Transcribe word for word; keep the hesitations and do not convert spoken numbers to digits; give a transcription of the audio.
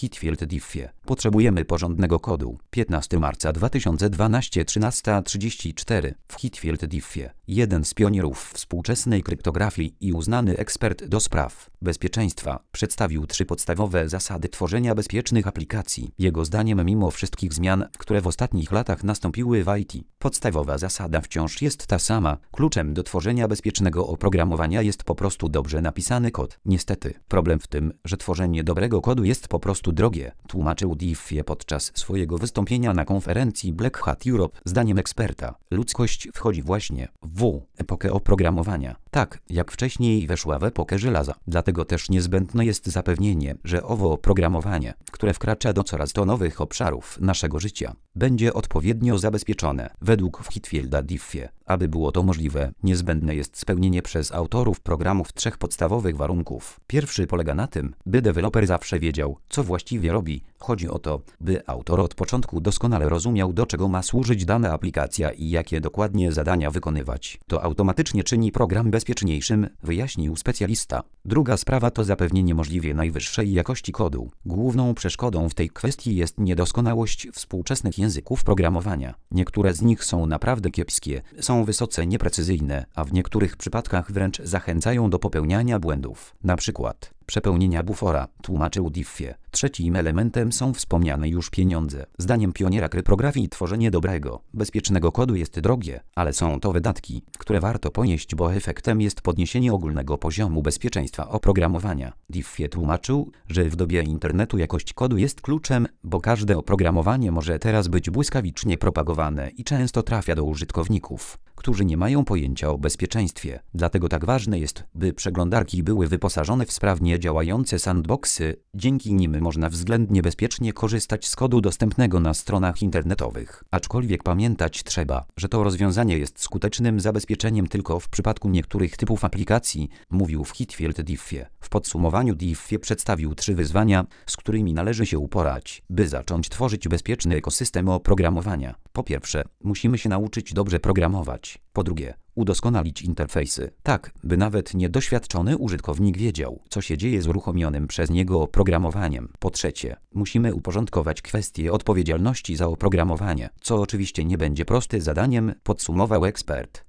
Hitfield Diffie. Potrzebujemy porządnego kodu. piętnastego marca dwa tysiące dwunastego, trzynasta trzydzieści cztery. W Hitfield Diffie, jeden z pionierów współczesnej kryptografii i uznany ekspert do spraw bezpieczeństwa, przedstawił trzy podstawowe zasady tworzenia bezpiecznych aplikacji. Jego zdaniem, mimo wszystkich zmian, które w ostatnich latach nastąpiły w I T, podstawowa zasada wciąż jest ta sama. Kluczem do tworzenia bezpiecznego oprogramowania jest po prostu dobrze napisany kod. Niestety, problem w tym, że tworzenie dobrego kodu jest po prostu drogie, tłumaczył Diffie podczas swojego wystąpienia na konferencji Black Hat Europe. Zdaniem eksperta, ludzkość wchodzi właśnie w epokę oprogramowania, tak jak wcześniej weszła w epokę żelaza. Dlatego też niezbędne jest zapewnienie, że owo oprogramowanie, które wkracza do coraz to nowych obszarów naszego życia, będzie odpowiednio zabezpieczone. Według Hitfielda Diffie, aby było to możliwe, niezbędne jest spełnienie przez autorów programów trzech podstawowych warunków. Pierwszy polega na tym, by deweloper zawsze wiedział, co właściwie robi. Chodzi o to, by autor od początku doskonale rozumiał, do czego ma służyć dana aplikacja i jakie dokładnie zadania wykonywać. To automatycznie czyni program bezpieczniejszym, wyjaśnił specjalista. Druga sprawa to zapewnienie możliwie najwyższej jakości kodu. Główną przeszkodą w tej kwestii jest niedoskonałość współczesnych języków programowania. Niektóre z nich są naprawdę kiepskie, są wysoce nieprecyzyjne, a w niektórych przypadkach wręcz zachęcają do popełniania błędów. Na przykład przepełnienia bufora, tłumaczył Diffie. Trzecim elementem są wspomniane już pieniądze. Zdaniem pioniera kryptografii tworzenie dobrego, bezpiecznego kodu jest drogie, ale są to wydatki, które warto ponieść, bo efektem jest podniesienie ogólnego poziomu bezpieczeństwa oprogramowania. Diffie tłumaczył, że w dobie internetu jakość kodu jest kluczem, bo każde oprogramowanie może teraz być błyskawicznie propagowane i często trafia do użytkowników, którzy nie mają pojęcia o bezpieczeństwie. Dlatego tak ważne jest, by przeglądarki były wyposażone w sprawnie działające sandboxy. Dzięki nim można względnie bezpiecznie korzystać z kodu dostępnego na stronach internetowych. Aczkolwiek pamiętać trzeba, że to rozwiązanie jest skutecznym zabezpieczeniem tylko w przypadku niektórych typów aplikacji, mówił w Hitfield Diffie. W podsumowaniu Diffie przedstawił trzy wyzwania, z którymi należy się uporać, by zacząć tworzyć bezpieczny ekosystem oprogramowania. Po pierwsze, musimy się nauczyć dobrze programować. Po drugie, udoskonalić interfejsy, tak by nawet niedoświadczony użytkownik wiedział, co się dzieje z uruchomionym przez niego oprogramowaniem. Po trzecie, musimy uporządkować kwestie odpowiedzialności za oprogramowanie, co oczywiście nie będzie prostym zadaniem, podsumował ekspert.